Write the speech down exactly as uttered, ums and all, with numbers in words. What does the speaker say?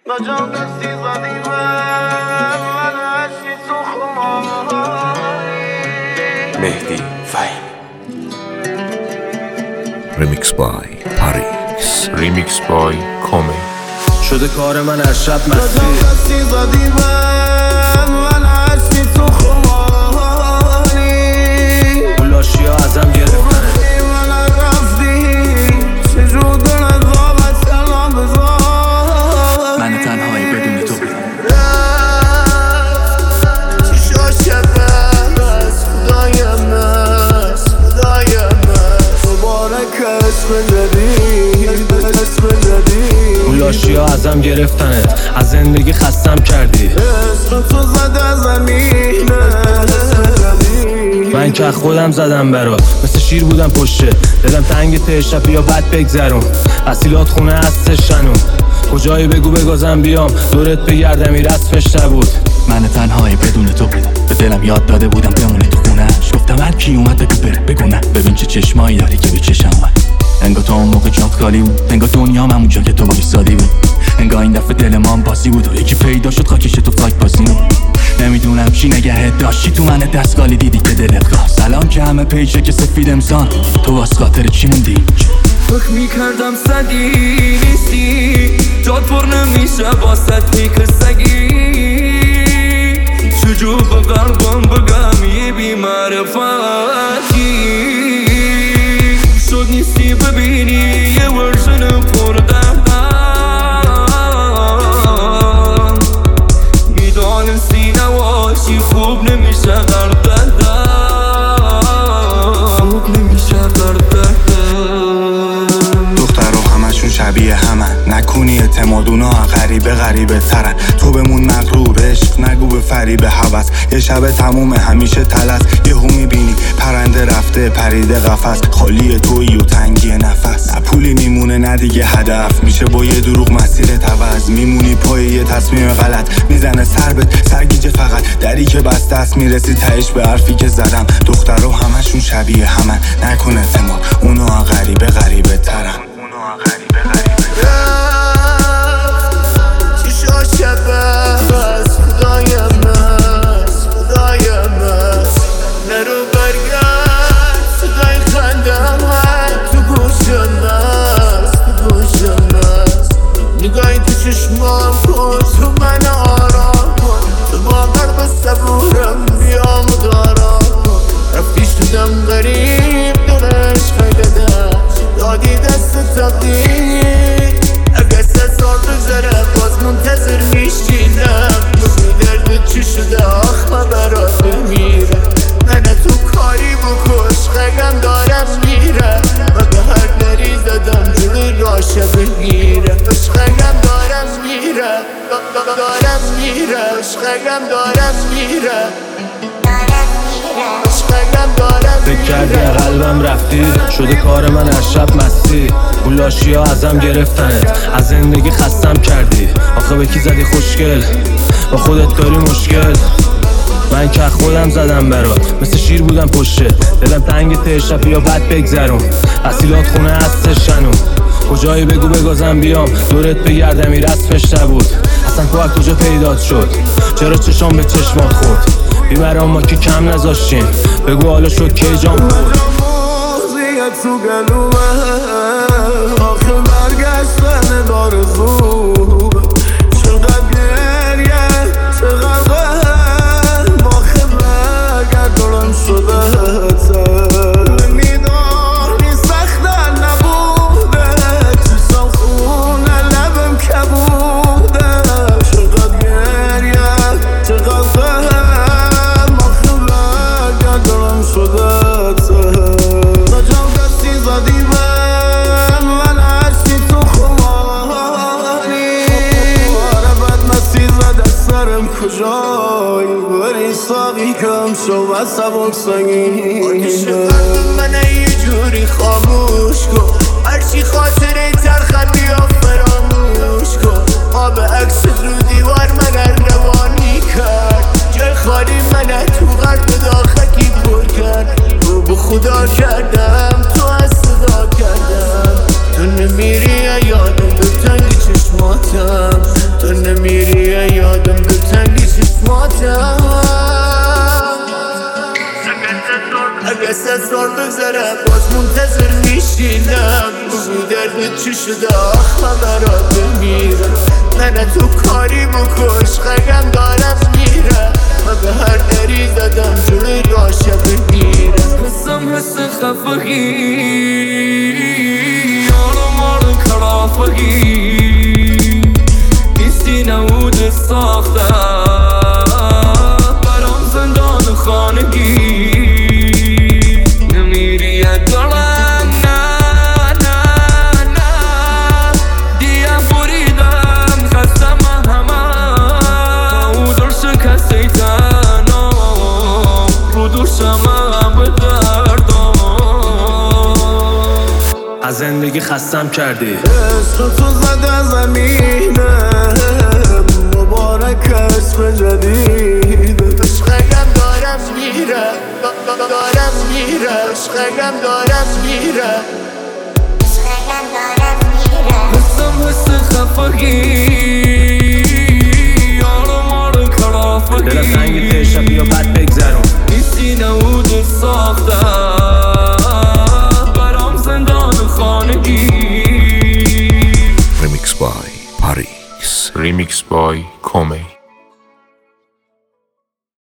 نجام دستی زدی من عشقی تو خماری مهدی فهیمی. Remix by Paris. Remix by Kome. شده کار من از شب مستی. نجام دستی زدی من عشقی تو خماری بولاشی ها ازم گرفتنه. من رفتی چجور دلت وابت سلام بذار من تنهایی بدون تو چی شد شبم از خدایم از خدایم دوباره کشف جدید کشف جدید بولاشی ها ازم گرفتنت. از زندگی خستم کردی. عشق تو زده زمینه من که خودم زدم برات، مثل شیر بودم پشته دلم تنگ تشب بیا بد بگذرم. اصیلات خونه هستش شنون کجایی بگو بگذم بیام دورت بگردم این رسمش نبود. من تنهایی بدون تو بودم. به دلم یاد داده بودم بمونه تو خونهش. گفتم هر کی اومد بگو بره بگو نه. ببین چه چشمایی داری که به چشم اومد. انگار تو اون موقع جات خالی بود. انگار دنیام همونجا که تو ایستادی بود. انگار این دفعه دل ما هم بازی بود و یکی پیدا شد خاکش تو فایت بازی بود. نمیدونم چی نگهت داشتی تو من دستگالی دیدی که دلت خواست. سلام که همه پیشه که سفید امسان تو واس خاطر چی موندی؟ فکر میکردم سگی نیستی جاد پر نمیشه باست پیک سگی چجور به قلبم بگم یه بی معرفتی شد نیستی ببینی یه ورژن پردم میدانستی نواشی خوب نمیشه غرق خوب نمیشه غرق شبیه همن نکنی اعتماد اونا غریبه غریبه ترن. تو بمون مغرور عشق نگو به فریب هوس. یه شب تموم همیشه تلس یهو میبینی پرنده رفته پریده قفس. خالی تویی و تنگی نفس. نه پولی میمونه نه دیگه هدف میشه با یه دروغ مسیرت عوض. میمونی پای یه تصمیم غلط میزنه سربت سرگیجه فقط. دری که بسته است میرسی تهش به حرفی که زدم. دخترها همشون شبیه همن نکن اعتماد اونا غریبه غریبه ترن. چی شد شبم از خدایم از خدایم از نرو برگرد صدای خندم هر تو گوشم است تو گوشم است. نگاهی تو چشمام کن تو من آرام کن. تو باور به صبورم بیام و دارم کن. رفتیش تو دم غریب دلش خیلی دست دادی دست تقدیر. اگه سه سال بگذره باز منتظر میشینم بگوی درد چی شده آخ من برات بمیره. من تو کاری بکش خیلم دارم میره و به هر دری زدم جلوی راشه بگیره. خیلم دارم میره دارم میره خیلم دارم میره فکر کردی قلبم رفتی شده کار من از شب مستی. بولاشی ها ازم گرفتنت. از زندگی خستم کردی. آخه به کی زدی خوشگل با خودت داری مشکل. من که خودم زدم برات مثل شیر بودم پشته دلم تنگ تشب بیا بد بگذرم. اصیلات خونه هستش شنون کجایی بگو بگذم بیام دورت بگردم این رسمش نبود. اصلا تو از کجا پیدات شد چرا چشام به چشمات خورد. بیمرام ما که کم نذاشتیم بگو حالا شد که جام خورد. موزیت تو گلومه آخه برگشتن دارزو چقدر گریه چقدر غم آخه برگردارم شده نمیدانی سختن نبوده چشم خونه لبم کبوده. چقدر گریه چقدر غم آخه برگردارم شده نجام دستی زدی من عشقی تو خماری آره بد مسیح زده سرم کجایی بری ساقی کم شو و سبک سنگین من یه جوری خاموش کن هرچی خاطره ترخم بیا فراموش کن. آب عکس رو دیوار من روانی کرد جای خالی من تو قلب داخکی پر کرد. رو به خدا کردم تو از صدا کردم تو نمیری یادم به تنگ چشماتم تو چی شده آخ من برات بمیرم نه نه تو کاری بکش خیلی دارم میرم من به هر دری زدم جلوی راشه بگیرم حسم حس خفگی آرام آرام کرافگی نیستی نمود ساخته برام زندان خانگی نمیری دارم نه نه نه دیم بریدم خستم همه او درش کسی تنها رو دوشم به دردم از زندگی خستم کردی عشق تو زده زمینم مبارک اسم جدید عشقم دارم میرم دارم میرم عشقم دارم میرم حسم حس خفگی آرام آرام کرافگی دلم تنگی پیش بیا بد بگذرم نیستی نمود ساخته برام زندان خانگی Remix by Paris. Remix by Comey.